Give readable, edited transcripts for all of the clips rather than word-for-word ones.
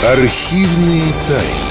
Архивные тайны.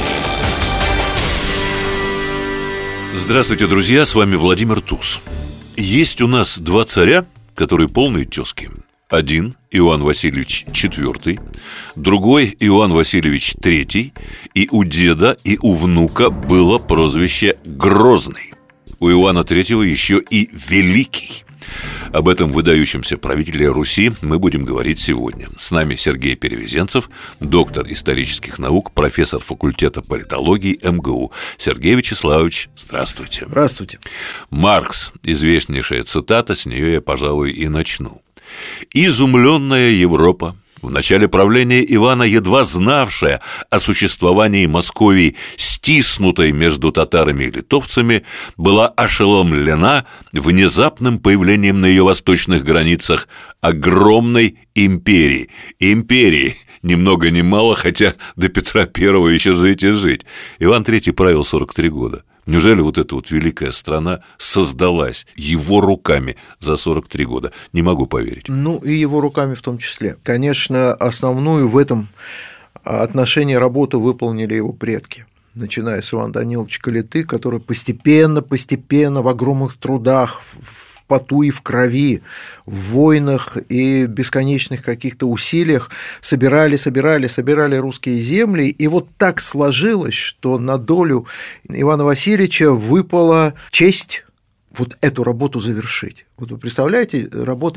Здравствуйте, друзья, с вами Владимир Туз. Есть у нас два царя, которые полные тезки. Один – Иоанн Васильевич IV, другой – Иоанн Васильевич III. И у деда, и у внука было прозвище Грозный. У Иоанна III еще и Великий. Об этом выдающемся правителе Руси мы будем говорить сегодня. С нами Сергей Перевезенцев, доктор исторических наук, профессор факультета политологии МГУ. Сергей Вячеславович, здравствуйте. Здравствуйте. Маркс, известнейшая цитата, с нее я, пожалуй, и начну. «Изумленная Европа, в начале правления Ивана, едва знавшая о существовании Московии, стиснутой между татарами и литовцами, была ошеломлена внезапным появлением на ее восточных границах огромной империи. Империи, ни много ни мало, хотя до Петра I еще жить и жить. Иван III правил 43 года. Неужели вот эта вот великая страна создалась его руками за 43 года? Не могу поверить. Ну, и его руками в том числе. Конечно, основную в этом отношении работу выполнили его предки, начиная с Ивана Даниловича Калиты, который постепенно в огромных трудах, в поту и в крови, в войнах и бесконечных каких-то усилиях собирали русские земли. И вот так сложилось, что на долю Ивана Васильевича выпала честь вот эту работу завершить. Вот вы представляете,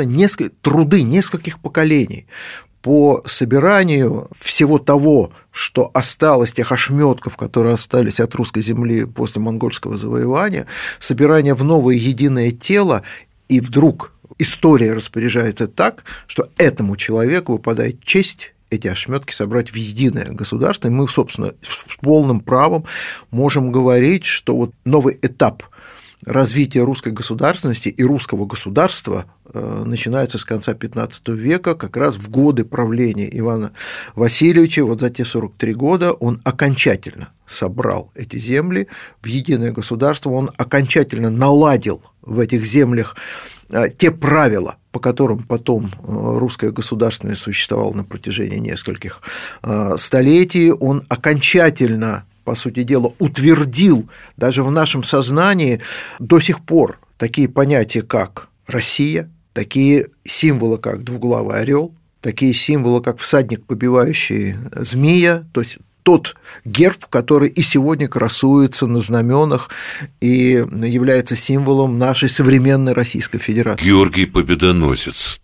труды нескольких поколений по собиранию всего того, что осталось, тех ошметков, которые остались от русской земли после монгольского завоевания, собирание в новое единое тело, и вдруг история распоряжается так, что этому человеку выпадает честь эти ошметки собрать в единое государство, и мы, собственно, с полным правом можем говорить, что вот новый этап развития русской государственности и русского государства начинается с конца XV века, как раз в годы правления Ивана Васильевича. Вот за те 43 года он окончательно собрал эти земли в единое государство, он окончательно наладил в этих землях те правила, по которым потом русское государственность существовало на протяжении нескольких столетий, он окончательно, по сути дела, утвердил даже в нашем сознании до сих пор такие понятия, как Россия, такие символы, как двуглавый орел, такие символы, как всадник, побивающий змея, то есть тот герб, который и сегодня красуется на знаменах и является символом нашей современной Российской Федерации. Георгий Победоносец.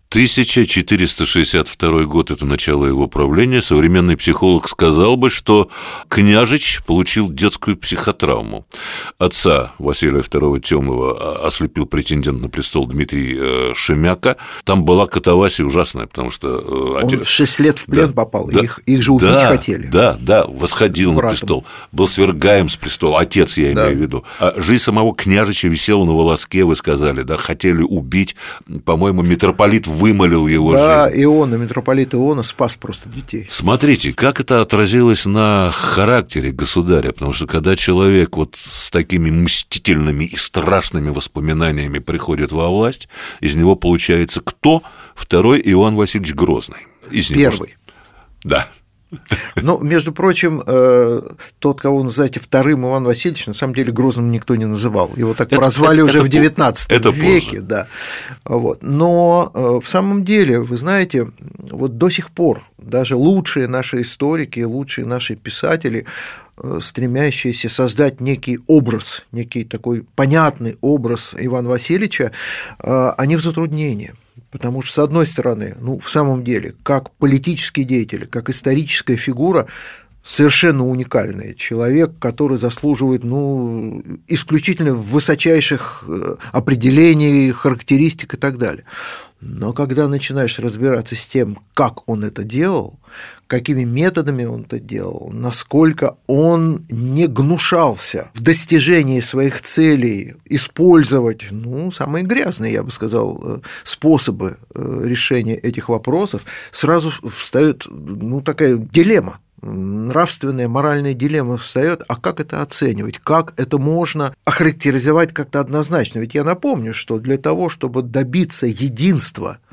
1462 год – это начало его правления. Современный психолог сказал бы, что княжич получил детскую психотравму. Отца Василия II Темного ослепил претендент на престол Дмитрий Шемяка. Там была катавасия ужасная, потому что он в 6 лет в плен попал, да, их же убить хотели. Да, восходил на престол, был свергаем с престола, отец, я имею в виду. А жизнь самого княжича висела на волоске, вы сказали, да, хотели убить, по-моему, митрополит вымолил его жизнь. Да, митрополит Иона спас просто детей. Смотрите, как это отразилось на характере государя, потому что когда человек вот с такими мстительными и страшными воспоминаниями приходит во власть, из него получается кто? Второй Иоанн Васильевич Грозный. Первый. Да. Ну, между прочим, тот, кого вы называете вторым Иван Васильевич, на самом деле Грозным никто не называл. Его так прозвали уже в XIX веке. Да. Вот. Но в самом деле, вы знаете, вот до сих пор даже лучшие наши историки, лучшие наши писатели, стремящиеся создать некий образ, некий такой понятный образ Ивана Васильевича, они в затруднении. Потому что, с одной стороны, в самом деле, как политический деятель, как историческая фигура, совершенно уникальный человек, который заслуживает исключительно высочайших определений, характеристик и так далее. Но когда начинаешь разбираться с тем, как он это делал, какими методами он это делал, насколько он не гнушался в достижении своих целей использовать, самые грязные, я бы сказал, способы решения этих вопросов, сразу встает, такая дилемма. Нравственная, моральная дилемма встает, а как это оценивать, как это можно охарактеризовать как-то однозначно? Ведь я напомню, что для того, чтобы добиться единства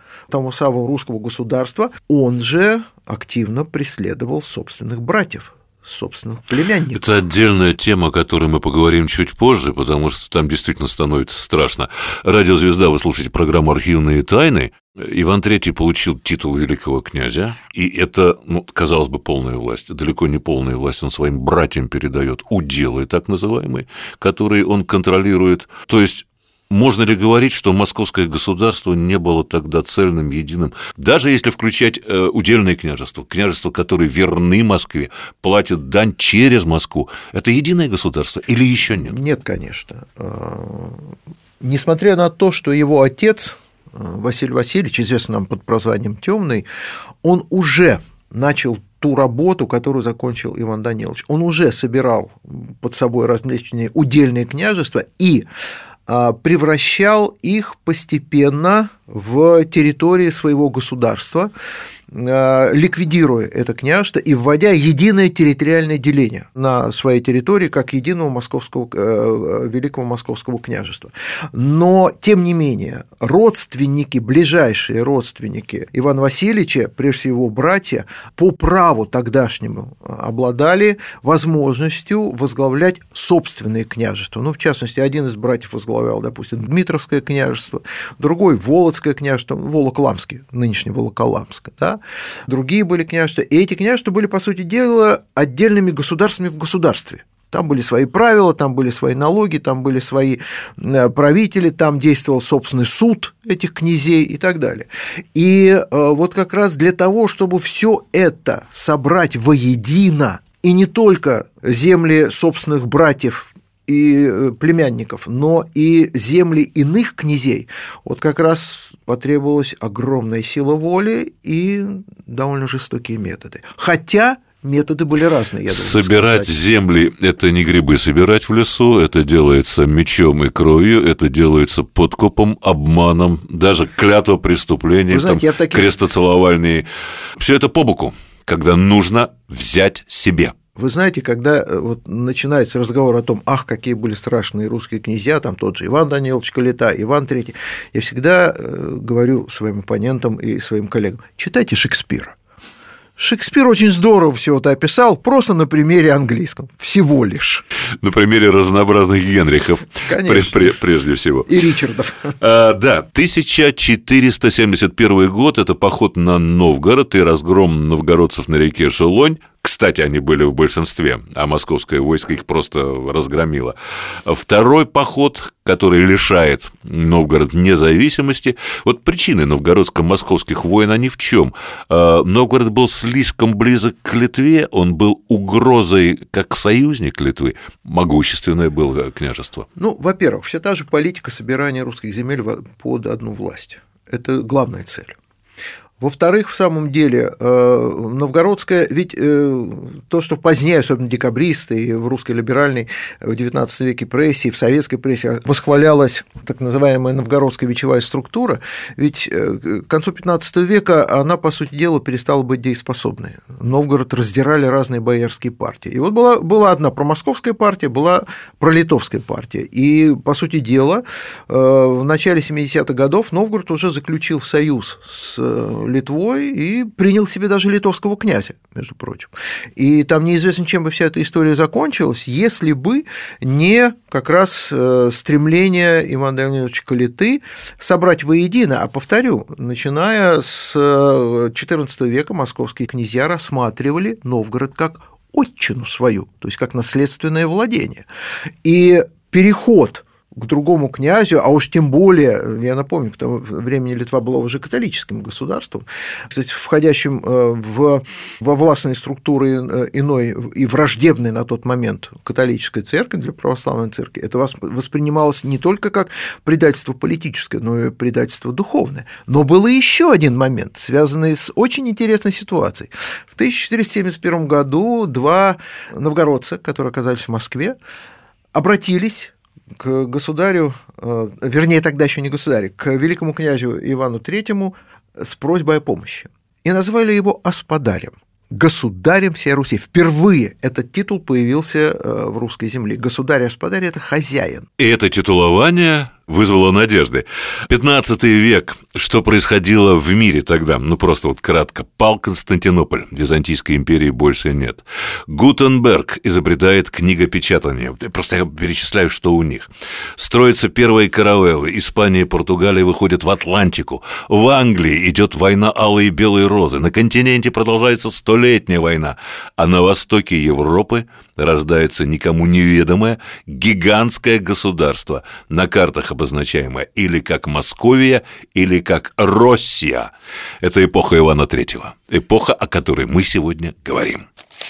того самого русского государства, он же активно преследовал собственных братьев, собственных племянников. Это отдельная тема, о которой мы поговорим чуть позже, потому что там действительно становится страшно. Радио «Звезда», вы слушаете программу «Архивные тайны». Иван III получил титул великого князя, и это, казалось бы, полная власть. Далеко не полная власть, он своим братьям передает уделы, так называемые, которые он контролирует. То есть можно ли говорить, что московское государство не было тогда цельным, единым? Даже если включать удельные княжества, которые верны Москве, платят дань через Москву, это единое государство или еще нет? Нет, конечно. Несмотря на то, что его отец, Василий Васильевич, известный нам под прозванием Темный, он уже начал ту работу, которую закончил Иван Данилович. Он уже собирал под собой различные удельные княжества и превращал их постепенно в территории своего государства, ликвидируя это княжество и вводя единое территориальное деление на своей территории как единого великого московского княжества. Но, тем не менее, ближайшие родственники Ивана Васильевича, прежде всего братья, по праву тогдашнему обладали возможностью возглавлять собственные княжества. В частности, один из братьев возглавлял, допустим, Дмитровское княжество, другой – Володское княжество, Волоколамское, нынешнее Волоколамское, да? Другие были княжества, и эти княжества были, по сути дела, отдельными государствами в государстве. Там были свои правила, там были свои налоги, там были свои правители, там действовал собственный суд этих князей и так далее. И вот как раз для того, чтобы все это собрать воедино, и не только земли собственных братьев и племянников, но и земли иных князей, вот как раз потребовалась огромная сила воли и довольно жестокие методы. Хотя методы были разные, я должен собирать сказать. Земли – это не грибы собирать в лесу, это делается мечом и кровью, это делается подкупом, обманом, даже клятвопреступлением, крестоцеловальные. Все это по боку, когда нужно взять себе. Вы знаете, когда вот начинается разговор о том, какие были страшные русские князья, там тот же Иван Данилович Калита, Иван III, я всегда говорю своим оппонентам и своим коллегам: читайте Шекспира. Шекспир очень здорово все это описал, просто на примере английском, всего лишь. На примере разнообразных Генрихов, прежде всего. И Ричардов. Да, 1471 год – это поход на Новгород и разгром новгородцев на реке Шелонь. Кстати, они были в большинстве, а московское войско их просто разгромило. Второй поход, который лишает Новгород независимости. Вот причины новгородско-московских войн, они в чем? Новгород был слишком близок к Литве, он был угрозой как союзник Литвы. Могущественное было княжество. Во-первых, вся та же политика собирания русских земель под одну власть. Это главная цель. Во-вторых, в самом деле, новгородская, ведь то, что позднее, особенно декабристы и в русской либеральной в XIX веке прессе, и в советской прессе восхвалялась так называемая новгородская вечевая структура, ведь к концу XV века она, по сути дела, перестала быть дееспособной. Новгород раздирали разные боярские партии. И вот была одна промосковская партия, была пролитовская партия. И, по сути дела, в начале 70-х годов Новгород уже заключил союз с Литвой и принял себе даже литовского князя, между прочим. И там неизвестно, чем бы вся эта история закончилась, если бы не как раз стремление Ивана Даниловича Калиты собрать воедино. А повторю, начиная с XIV века московские князья рассматривали Новгород как отчину свою, то есть как наследственное владение. И переход к другому князю, а уж тем более, я напомню, к тому времени Литва была уже католическим государством, кстати, входящим во властные структуры иной и враждебной на тот момент католической церкви для православной церкви, это воспринималось не только как предательство политическое, но и предательство духовное. Но был еще один момент, связанный с очень интересной ситуацией. В 1471 году два новгородца, которые оказались в Москве, обратились к государю, вернее, тогда еще не государю, к великому князю Ивану III с просьбой о помощи. И назвали его Аспадарем, государем всей Руси. Впервые этот титул появился в русской земле. Государь Аспадарь – это хозяин. И это титулование вызвало надежды. 15 век. Что происходило в мире тогда? Просто вот кратко. Пал Константинополь. Византийской империи больше нет. Гутенберг изобретает книгопечатание. Просто я перечисляю, что у них. Строятся первые каравеллы. Испания и Португалия выходят в Атлантику. В Англии идет война алой и белой розы. На континенте продолжается столетняя война. А на востоке Европы рождается никому неведомое гигантское государство, на картах обозначаемое или как Московия, или как Россия. Это эпоха Ивана III, эпоха, о которой мы сегодня говорим.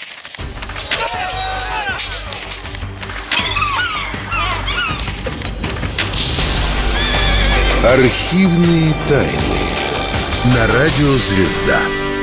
Архивные тайны на радио «Звезда».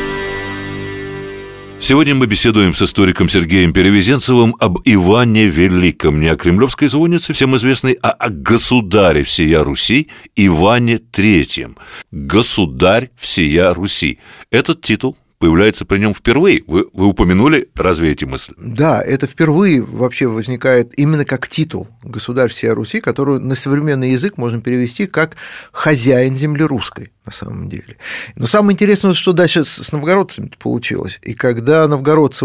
Сегодня мы беседуем с историком Сергеем Перевезенцевым об Иване Великом, не о кремлевской звоннице, всем известной, а о государе всея Руси Иване III. Государь всея Руси. Этот титул появляется при нем впервые. Вы упомянули, развеете мысль. Да, это впервые вообще возникает именно как титул «Государь всея Руси», который на современный язык можно перевести как «хозяин земли русской», на самом деле. Но самое интересное, что дальше с новгородцами получилось. И когда новгородцы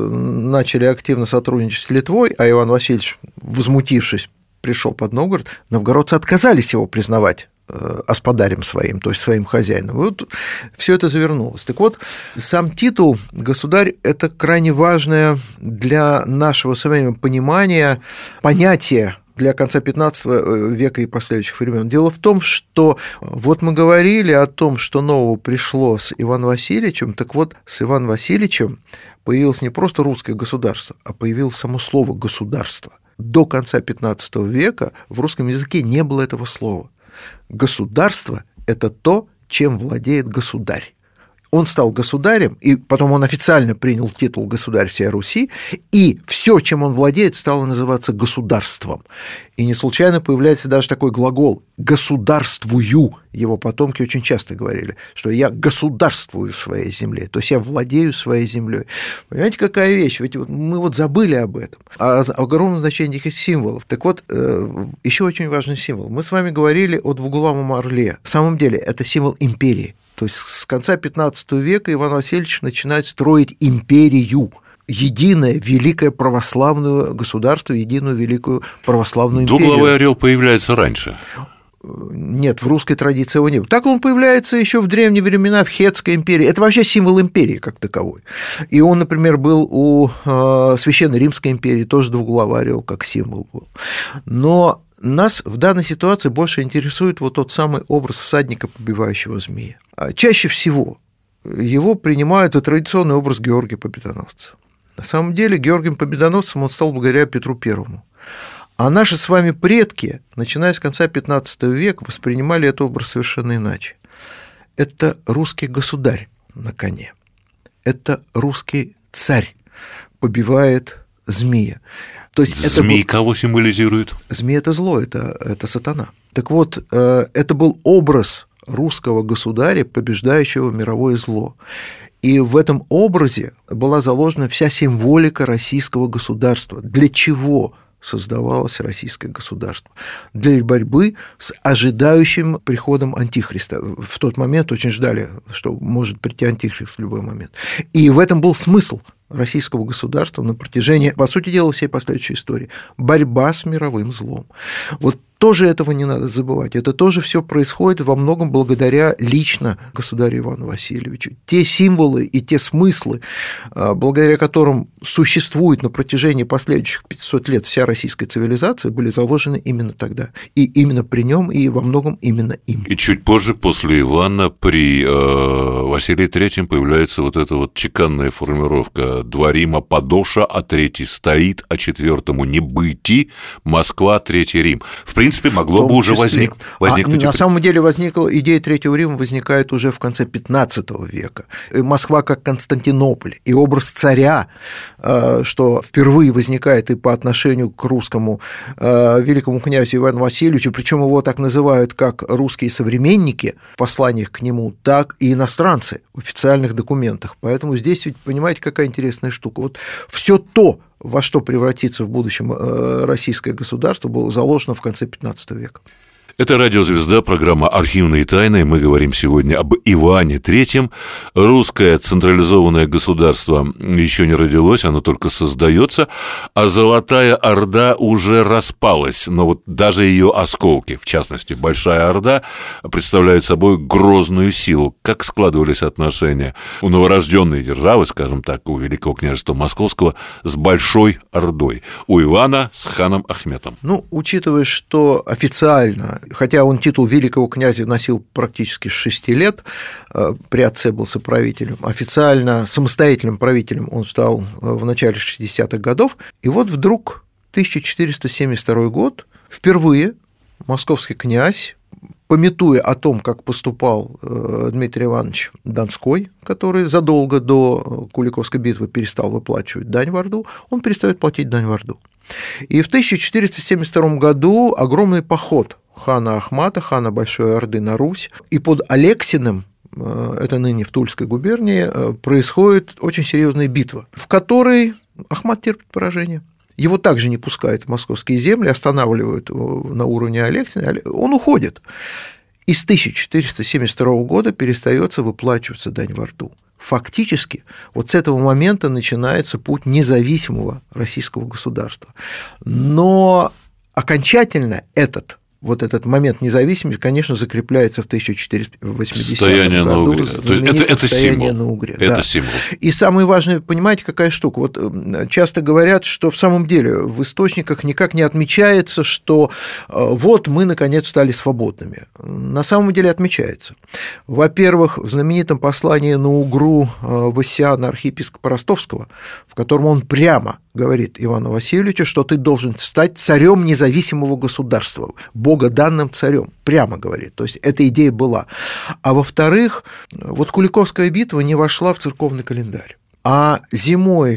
начали активно сотрудничать с Литвой, а Иван Васильевич, возмутившись, пришел под Новгород, новгородцы отказались его признавать господарем своим, то есть своим хозяином. Вот все это завернулось. Так вот, сам титул «государь» – это крайне важное для нашего с вами понимания понятие для конца XV века и последующих времен. Дело в том, что вот мы говорили о том, что нового пришло с Иваном Васильевичем, так вот, с Иваном Васильевичем появилось не просто русское государство, а появилось само слово «государство». До конца XV века в русском языке не было этого слова. Государство – это то, чем владеет государь. Он стал государем, и потом он официально принял титул «Государь всей Руси», и все, чем он владеет, стало называться государством. И не случайно появляется даже такой глагол «государствую». Его потомки очень часто говорили, что я государствую в своей земле, то есть я владею своей землей. Понимаете, какая вещь? Ведь мы забыли об этом, о огромном значении этих символов. Так вот, еще очень важный символ. Мы с вами говорили о двуглавом орле. В самом деле, это символ империи. То есть с конца XV века Иван Васильевич начинает строить империю, единое великое православное государство, единую великую православную империю. Двуглавый орел появляется раньше. Нет, в русской традиции его нет. Так он появляется еще в древние времена в Хетской империи. Это вообще символ империи как таковой. И он, например, был у Священной Римской империи, тоже двуглавый орел как символ был. Но нас в данной ситуации больше интересует вот тот самый образ всадника, побивающего змея. Чаще всего его принимают за традиционный образ Георгия Победоносца. На самом деле Георгием Победоносцем он стал благодаря Петру Первому. А наши с вами предки, начиная с конца XV века, воспринимали этот образ совершенно иначе. Это русский государь на коне. Это русский царь побивает змея. То есть змей кого символизирует? Змей – это зло, это сатана. Так вот, это был образ русского государя, побеждающего мировое зло. И в этом образе была заложена вся символика российского государства. Для чего создавалось российское государство? Для борьбы с ожидающим приходом Антихриста. В тот момент очень ждали, что может прийти Антихрист в любой момент. И в этом был смысл российского государства на протяжении, по сути дела, всей последующей истории. Борьба с мировым злом. Вот тоже этого не надо забывать. Это тоже все происходит во многом благодаря лично государю Ивану Васильевичу. Те символы и те смыслы, благодаря которым существует на протяжении последующих 500 лет вся российская цивилизация, были заложены именно тогда. И именно при нем, и во многом именно им. И чуть позже, после Ивана, при Василии III появляется вот эта вот чеканная формулировка «Два Рима подоша, а третий стоит, а четвертому не быти, Москва, третий Рим». В принципе, могло бы уже возникнуть. На самом деле идея Третьего Рима возникает уже в конце XV века. И Москва как Константинополь, и образ царя, что впервые возникает и по отношению к русскому великому князю Ивану Васильевичу, причем его так называют как русские современники в посланиях к нему, так и иностранцы в официальных документах. Поэтому здесь ведь, понимаете, какая интересная штука. Вот все то, во что превратится в будущем российское государство, было заложено в конце XV века. Это «Радио Звезда», программа «Архивные тайны». Мы говорим сегодня об Иване III. Русское централизованное государство еще не родилось, оно только создается, а Золотая Орда уже распалась. Но вот даже ее осколки, в частности, Большая Орда, представляют собой грозную силу. Как складывались отношения у новорожденной державы, скажем так, у Великого княжества Московского, с Большой Ордой, у Ивана с ханом Ахметом? Учитывая, что официально, хотя он титул великого князя носил практически с 6 лет, при отце был соправителем, официально самостоятельным правителем он стал в начале 60-х годов, и вот вдруг 1472 год, впервые московский князь, памятуя о том, как поступал Дмитрий Иванович Донской, который задолго до Куликовской битвы перестал выплачивать дань в Орду, он перестает платить дань в Орду. И в 1472 году огромный поход хана Ахмата, хана Большой Орды на Русь, и под Алексиным, это ныне в Тульской губернии, происходит очень серьезная битва, в которой Ахмат терпит поражение. Его также не пускают в московские земли, останавливают на уровне Алексина, он уходит. И с 1472 года перестается выплачиваться дань в Орду. Фактически, вот с этого момента начинается путь независимого российского государства. Но окончательно этот момент независимости, конечно, закрепляется в 1480 году. Это символ. На Угре. Это символ. И самое важное, понимаете, какая штука? Вот часто говорят, что в самом деле в источниках никак не отмечается, что вот мы, наконец, стали свободными. На самом деле отмечается. Во-первых, в знаменитом послании на Угру Васяна, архиепископа Ростовского, в котором он прямо говорит Ивану Васильевичу, что ты должен стать царем независимого государства, богоданным царем, прямо говорит. То есть эта идея была. А во-вторых, вот Куликовская битва не вошла в церковный календарь. А зимой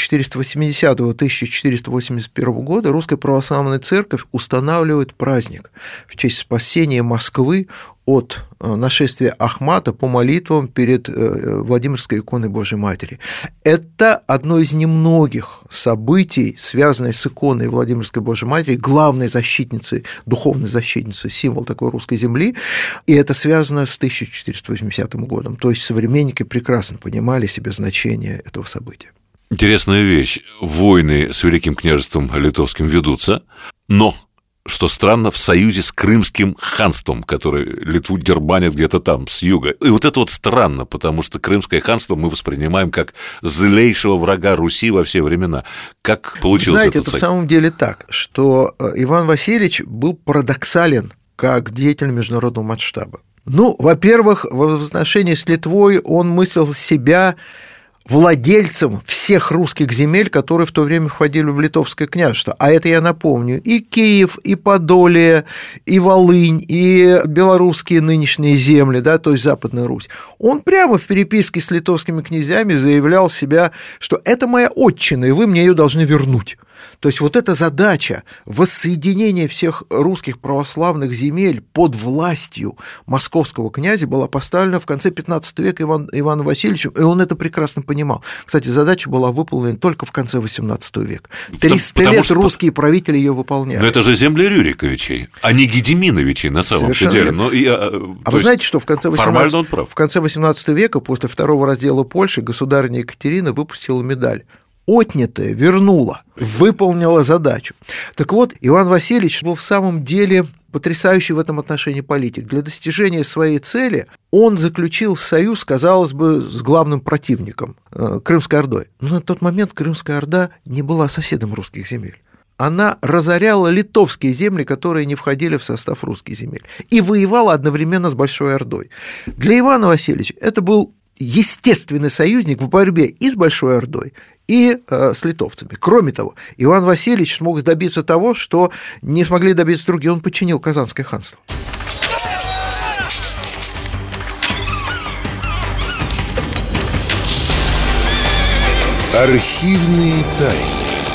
1480-1481 года Русская Православная Церковь устанавливает праздник в честь спасения Москвы от нашествия Ахмата по молитвам перед Владимирской иконой Божьей Матери. Это одно из немногих событий, связанное с иконой Владимирской Божьей Матери, главной защитницей, духовной защитницей, символ такой русской земли, и это связано с 1480 годом. То есть современники прекрасно понимали себе значение этого события. Интересная вещь. Войны с Великим княжеством Литовским ведутся, но, что странно, в союзе с Крымским ханством, которое Литву дербанит где-то там, с юга. И вот это вот странно, потому что Крымское ханство мы воспринимаем как злейшего врага Руси во все времена. Как получилось Знаете, этот это союз? в самом деле так, что Иван Васильевич был парадоксален как деятель международного масштаба. Во-первых, в отношении с Литвой он мыслил себя владельцем всех русских земель, которые в то время входили в Литовское княжество. А это, я напомню, и Киев, и Подолье, и Волынь, и белорусские нынешние земли, да, то есть Западная Русь. Он прямо в переписке с литовскими князьями заявлял себя, что это моя отчина, и вы мне ее должны вернуть. То есть вот эта задача воссоединения всех русских православных земель под властью московского князя была поставлена в конце XV века Иваном Васильевичем, и он это прекрасно понимал. Кстати, задача была выполнена только в конце XVIII века. 300 лет русские правители ее выполняли. Но это же земли Рюриковичей, а не Гедеминовичей на самом деле. А вы знаете, что в конце XVIII века, после второго раздела Польши, государыня Екатерина выпустила медаль. Отнятое вернула, выполнила задачу. Так вот, Иван Васильевич был в самом деле потрясающий в этом отношении политик. Для достижения своей цели он заключил союз, казалось бы, с главным противником – Крымской Ордой. Но на тот момент Крымская Орда не была соседом русских земель. Она разоряла литовские земли, которые не входили в состав русских земель, и воевала одновременно с Большой Ордой. Для Ивана Васильевича это был естественный союзник в борьбе и с Большой Ордой, и с литовцами. Кроме того, Иван Васильевич смог добиться того, что не смогли добиться другие. Он подчинил Казанское ханство. Архивные тайны.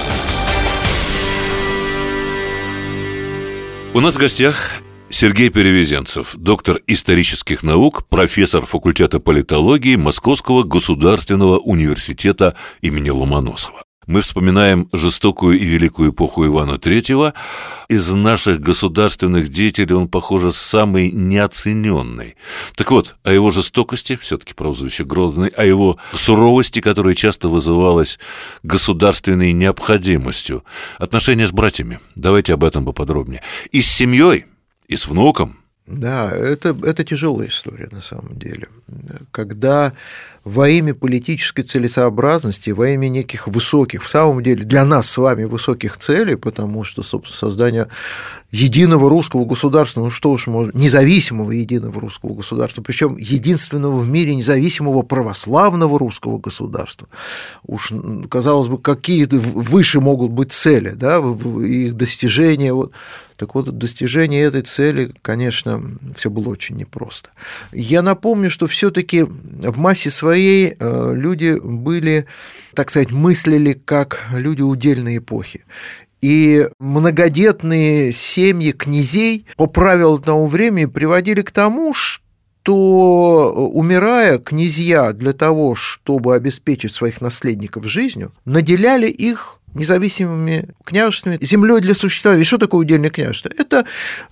У нас в гостях Сергей Перевезенцев, доктор исторических наук, профессор факультета политологии Московского государственного университета имени Ломоносова. Мы вспоминаем жестокую и великую эпоху Ивана III. Из наших государственных деятелей он, похоже, самый неоцененный. Так вот, о его жестокости, все-таки прозвище Грозный, о его суровости, которая часто вызывалась государственной необходимостью. Отношения с братьями. Давайте об этом поподробнее. И с семьей, и с внуком. Да, это тяжелая история на самом деле. Когда во имя политической целесообразности, во имя неких высоких, в самом деле для нас с вами высоких целей, потому что, собственно, создание единого русского государства, ну что уж можно, независимого единого русского государства, причем единственного в мире независимого православного русского государства. Уж, казалось бы, какие-то выше могут быть цели, да, их достижения. Вот. Так вот, достижение этой цели, конечно, все было очень непросто. Я напомню, что все-таки в массе своей люди были, так сказать, мыслили как люди удельной эпохи. И многодетные семьи князей по правилам того времени приводили к тому, что, умирая, князья для того, чтобы обеспечить своих наследников жизнью, наделяли их независимыми княжествами, землей для существования. И что такое удельное княжество? Это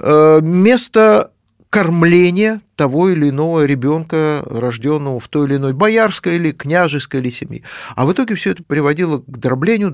место кормления того или иного ребенка, рожденного в той или иной боярской или княжеской или семьи. А в итоге все это приводило к дроблению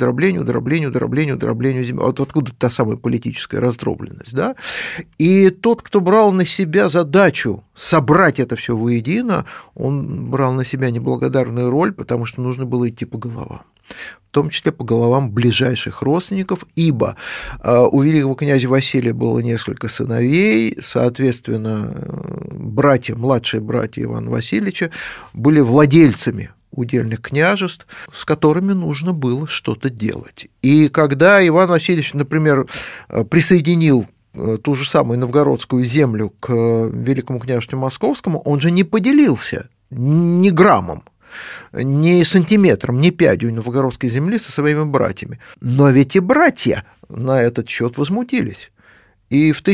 земли. Вот откуда та самая политическая раздробленность. Да? И тот, кто брал на себя задачу собрать это все воедино, он брал на себя неблагодарную роль, потому что нужно было идти по головам. В том числе по головам ближайших родственников, ибо у великого князя Василия было несколько сыновей, соответственно, младшие братья Ивана Васильевича были владельцами удельных княжеств, с которыми нужно было что-то делать. И когда Иван Васильевич, например, присоединил ту же самую новгородскую землю к Великому княжеству Московскому, он же не поделился ни граммом, ни сантиметром, ни пядью новгородской земли со своими братьями. Но ведь и братья на этот счет возмутились. И в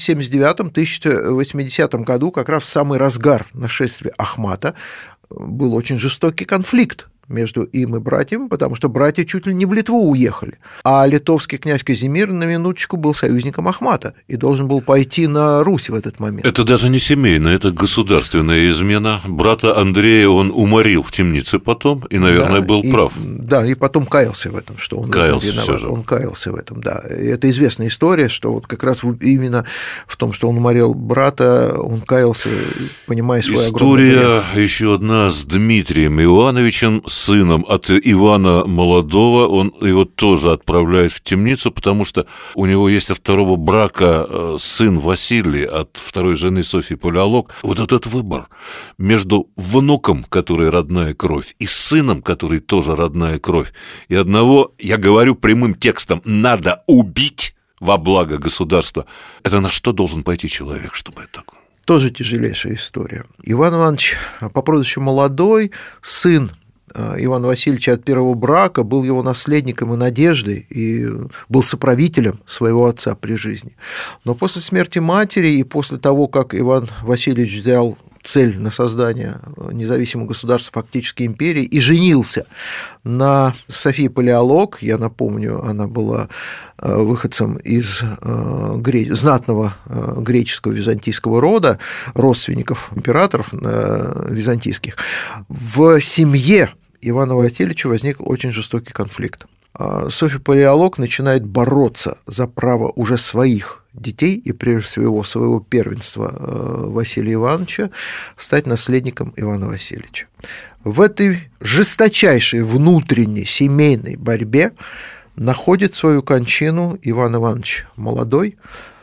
1479-1080 году, как раз в самый разгар нашествия Ахмата, был очень жестокий конфликт между им и братьями, потому что братья чуть ли не в Литву уехали. А литовский князь Казимир, на минуточку, был союзником Ахмата и должен был пойти на Русь в этот момент. Это даже не семейная, это государственная измена. Брата Андрея он уморил в темнице потом и, наверное, был прав. Да, и потом каялся в этом, что он виноват. Он каялся в этом, да. И это известная история, что вот как раз именно в том, что он уморил брата, он каялся, понимая свой огромный грех. История еще одна с Дмитрием Ивановичем, сыном от Ивана Молодого. Он его тоже отправляет в темницу, потому что у него есть от второго брака сын Василий от второй жены Софьи Палеолог. Вот этот выбор между внуком, который родная кровь, и сыном, который тоже родная кровь, и одного, я говорю прямым текстом, надо убить во благо государства. Это на что должен пойти человек, чтобы это такое? Тоже тяжелейшая история. Иван Иванович по прозвищу Молодой, сын Ивана Васильевича от первого брака, был его наследником и надеждой, и был соправителем своего отца при жизни. Но после смерти матери и после того, как Иван Васильевич взял цель на создание независимого государства, фактически империи, и женился на Софии Палеолог. Я напомню, она была выходцем из знатного греческого византийского рода, родственников императоров византийских. В семье Ивана Васильевича возник очень жестокий конфликт. Софья Палеолог начинает бороться за право уже своих детей и, прежде всего, своего первенства Василия Ивановича стать наследником Ивана Васильевича. В этой жесточайшей внутренней семейной борьбе находит свою кончину Иван Иванович Молодой,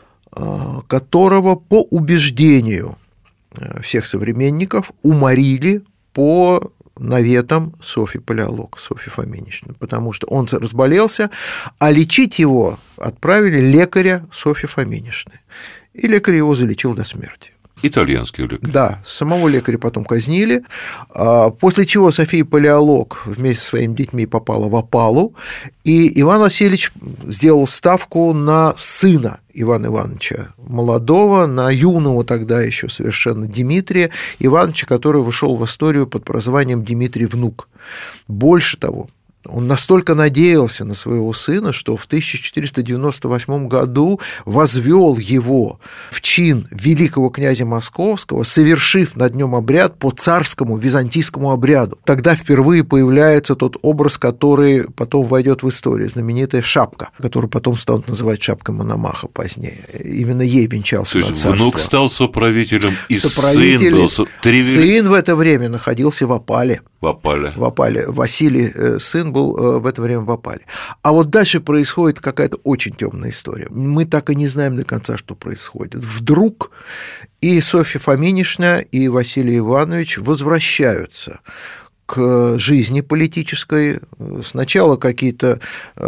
которого по убеждению всех современников уморили по наветом Софьи Палеолог, Софьи Фоминичны, потому что он разболелся, а лечить его отправили лекаря Софьи Фоминичны. И лекарь его залечил до смерти. Итальянский лекарь. Да, самого лекаря потом казнили, после чего София Палеолог вместе со своими детьми попала в опалу, и Иван Васильевич сделал ставку на сына Ивана Ивановича Молодого, на юного тогда еще совершенно Дмитрия Ивановича, который вошел в историю под прозванием Дмитрий Внук. Больше того, Он настолько надеялся на своего сына, что в 1498 году возвел его в чин великого князя Московского, совершив над нем обряд по царскому византийскому обряду. Тогда впервые появляется тот образ, который потом войдет в историю, знаменитая шапка, которую потом станут называть шапкой Мономаха позднее. Именно ей венчался на царство. То есть внук стал соправителем, и соправитель, сын был... Сын в это время находился в опале. В опале. Василий, сын, был в это время в опале. А вот дальше происходит какая-то очень темная история. Мы так и не знаем до конца, что происходит. Вдруг и Софья Фоминишна, и Василий Иванович возвращаются к жизни политической. Сначала какие-то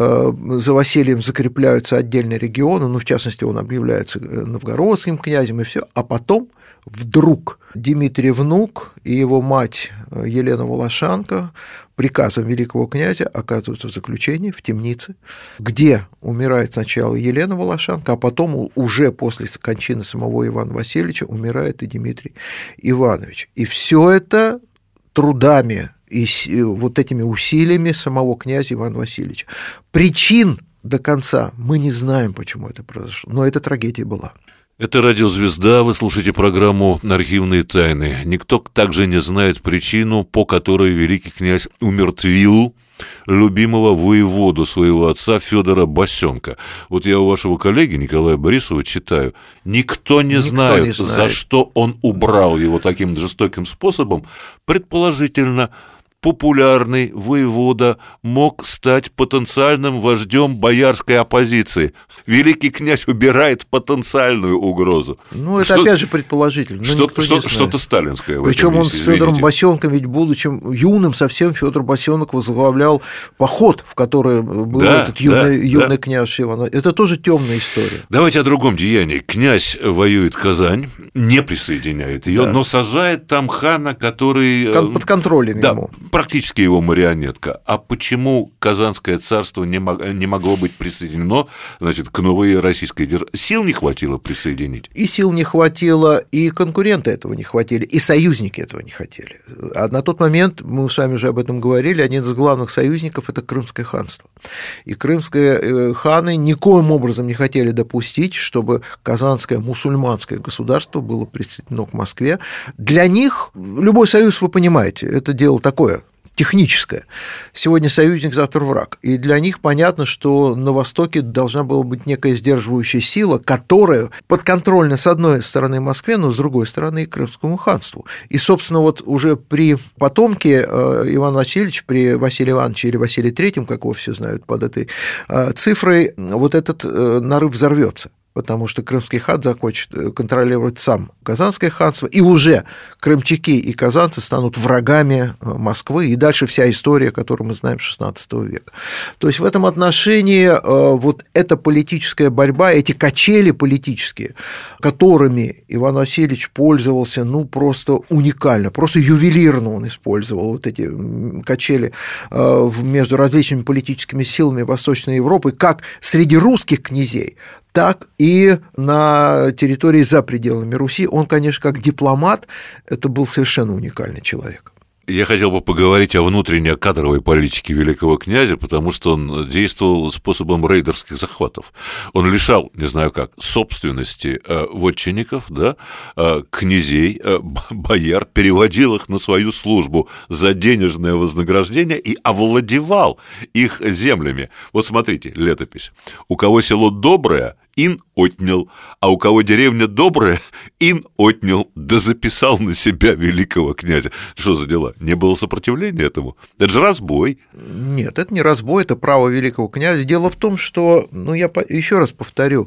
за Василием закрепляются отдельные регионы, ну, в частности, он объявляется новгородским князем, и все, а потом вдруг Дмитрий Внук и его мать Елена Волошанка приказом великого князя оказываются в заключении, в темнице, где умирает сначала Елена Волошанка, а потом уже после кончины самого Ивана Васильевича умирает и Дмитрий Иванович. И все это трудами и вот этими усилиями самого князя Ивана Васильевича. Причин до конца мы не знаем, почему это произошло, но эта трагедия была. Это радио «Звезда», вы слушаете программу «Архивные тайны». Никто также не знает причину, по которой великий князь умертвил любимого воеводу своего отца Федора Босенка. Вот я у вашего коллеги Николая Борисова читаю. Никто не знает, за что он убрал его таким жестоким способом. Предположительно, популярный воевода мог стать потенциальным вождем боярской оппозиции. Великий князь убирает потенциальную угрозу. Ну, это опять же предположительно. Что-то сталинское. Причем он с Федором Босенком, ведь будучи юным совсем, Федор Босенок возглавлял поход, в который был этот юный княж Иван. Это тоже темная история. Давайте о другом деянии. Князь воюет Казань, не присоединяет ее, но сажает там хана, который... Под контролем ему. Практически его марионетка. А почему Казанское царство не могло быть присоединено, значит, к новой российской державе? Сил не хватило присоединить? И сил не хватило, и конкуренты этого не хватили, и союзники этого не хотели. А на тот момент, мы с вами уже об этом говорили, один из главных союзников – это Крымское ханство. И крымские ханы никоим образом не хотели допустить, чтобы казанское мусульманское государство было присоединено к Москве. Для них любой союз, вы понимаете, это дело такое, техническое. Сегодня союзник, завтра враг. И для них понятно, что на Востоке должна была быть некая сдерживающая сила, которая подконтрольна с одной стороны Москве, но с другой стороны и Крымскому ханству. И, собственно, вот уже при потомке Ивана Васильевича, при Василии Ивановиче или Василии III, как его все знают под этой цифрой, вот этот нарыв взорвется. Потому что крымский хан захочет контролировать сам Казанское ханство, и уже крымчаки и казанцы станут врагами Москвы, и дальше вся история, которую мы знаем XVI века. То есть в этом отношении вот эта политическая борьба, эти качели политические, которыми Иван Васильевич пользовался, ну, просто уникально, просто ювелирно он использовал вот эти качели между различными политическими силами Восточной Европы, как среди русских князей, так и на территории за пределами Руси. Он, конечно, как дипломат, это был совершенно уникальный человек. Я хотел бы поговорить о внутренней кадровой политике великого князя, потому что он действовал способом рейдерских захватов. Он лишал, не знаю как, собственности вотчинников, да, князей, бояр, переводил их на свою службу за денежное вознаграждение и овладевал их землями. Вот смотрите, летопись. У кого село доброе, ин отнял, а у кого деревня добрая, ин отнял, да записал на себя великого князя. Что за дела? Не было сопротивления этому? Это же разбой. Нет, это не разбой, это право великого князя. Дело в том, что, ну, я еще раз повторю,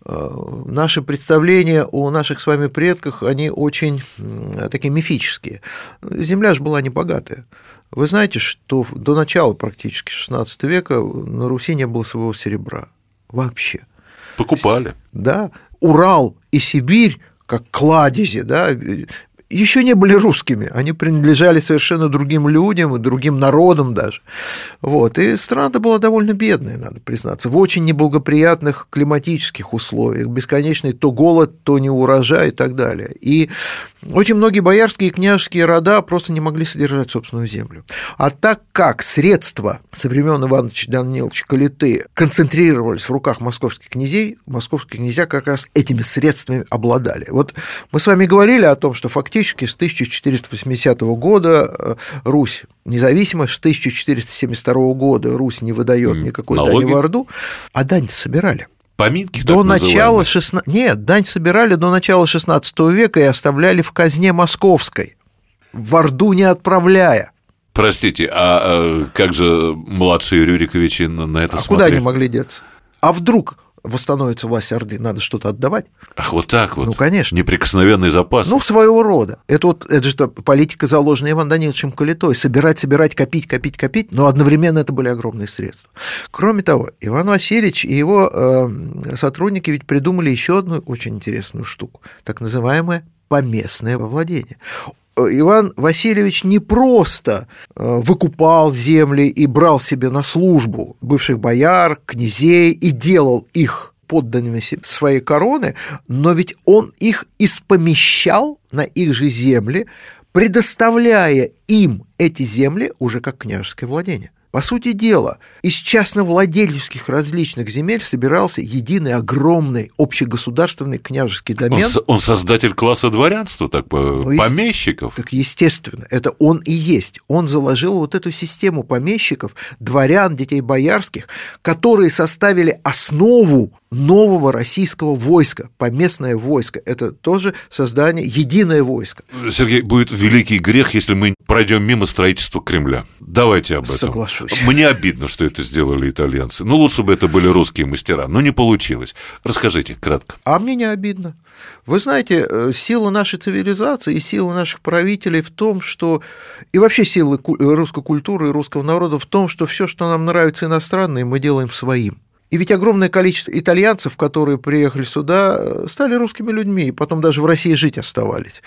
наши представления о наших с вами предках, они очень такие мифические. Земля же была небогатая. Вы знаете, что до начала практически XVI века на Руси не было своего серебра вообще. Покупали. Да, Урал и Сибирь, как кладези, да, еще не были русскими, они принадлежали совершенно другим людям и другим народам даже. Вот. И страна-то была довольно бедная, надо признаться, в очень неблагоприятных климатических условиях, бесконечный то голод, то неурожай и так далее. И очень многие боярские и княжеские рода просто не могли содержать собственную землю. А так как средства со времен Ивана Даниловича Калиты концентрировались в руках московских князей, московские князья как раз этими средствами обладали. Вот мы с вами говорили о том, что фактически с 1480 года Русь независима, с 1472 года Русь не выдает никакой дани в Орду, а дань собирали. Поминки до начала Нет, дань собирали до начала XVI века и оставляли в казне московской, в Орду не отправляя. Простите, а как же младшие Рюриковичи на это смотрели? Куда они могли деться? А вдруг восстановится власть Орды, надо что-то отдавать? Ах, вот так вот? Ну, конечно. Неприкосновенный запас? Ну, своего рода. Это же политика, заложенная Иваном Даниловичем Калитой. Собирать, копить, но одновременно это были огромные средства. Кроме того, Иван Васильевич и его сотрудники ведь придумали еще одну очень интересную штуку, так называемое поместное владение. Иван Васильевич не просто выкупал земли и брал себе на службу бывших бояр, князей и делал их подданными своей короны, но ведь он их испомещал на их же земли, предоставляя им эти земли уже как княжеское владение. По сути дела, из частновладельческих различных земель собирался единый огромный общегосударственный княжеский домен. Он создатель класса дворянства, помещиков. Так естественно, это он и есть. Он заложил вот эту систему помещиков, дворян, детей боярских, которые составили основу нового российского войска, поместное войско. Это тоже создание, единое войско. Сергей, будет великий грех, если мы пройдем мимо строительства Кремля. Давайте об этом. Соглашусь. Мне обидно, что это сделали итальянцы. Ну, лучше бы это были русские мастера, но не получилось. Расскажите кратко. А мне не обидно. Вы знаете, сила нашей цивилизации и сила наших правителей в том, что... И вообще сила русской культуры и русского народа в том, что все, что нам нравится иностранное, мы делаем своим. И ведь огромное количество итальянцев, которые приехали сюда, стали русскими людьми, и потом даже в России жить оставались.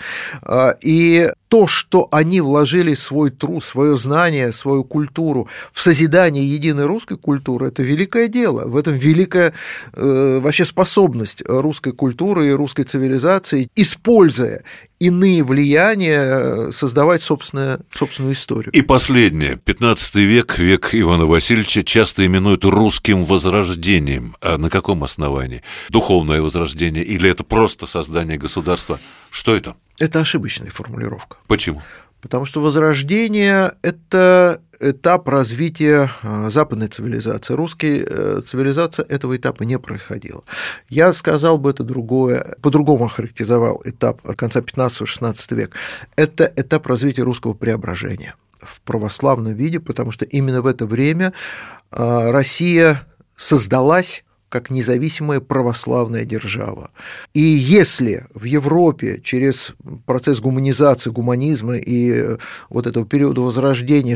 И то, что они вложили свой труд, свое знание, свою культуру в созидание единой русской культуры, это великое дело. В этом великая вообще способность русской культуры и русской цивилизации, используя иные влияния, создавать собственную историю. И последнее. 15 век, век Ивана Васильевича, часто именуют русским возрождением. А на каком основании? Духовное возрождение или это просто создание государства? Что это? Это ошибочная формулировка. Почему? Потому что возрождение – это этап развития западной цивилизации. Русская цивилизация этого этапа не проходила. Я сказал бы это другое, по-другому охарактеризовал этап конца 15-16 века. Это этап развития русского преображения в православном виде, потому что именно в это время Россия создалась как независимая православная держава. И если в Европе через процесс гуманизации, гуманизма и вот этого периода возрождения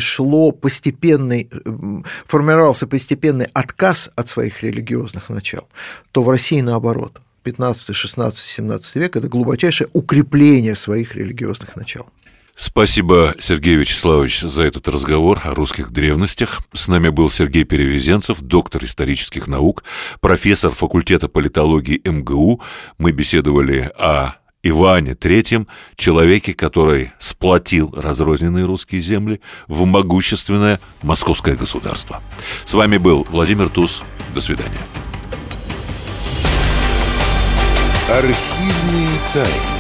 формировался постепенный отказ от своих религиозных начал, то в России наоборот. 15, 16, 17 век – это глубочайшее укрепление своих религиозных начал. Спасибо, Сергей Вячеславович, за этот разговор о русских древностях. С нами был Сергей Перевезенцев, доктор исторических наук, профессор факультета политологии МГУ. Мы беседовали о Иване III, человеке, который сплотил разрозненные русские земли в могущественное московское государство. С вами был Владимир Туз. До свидания. Архивные тайны.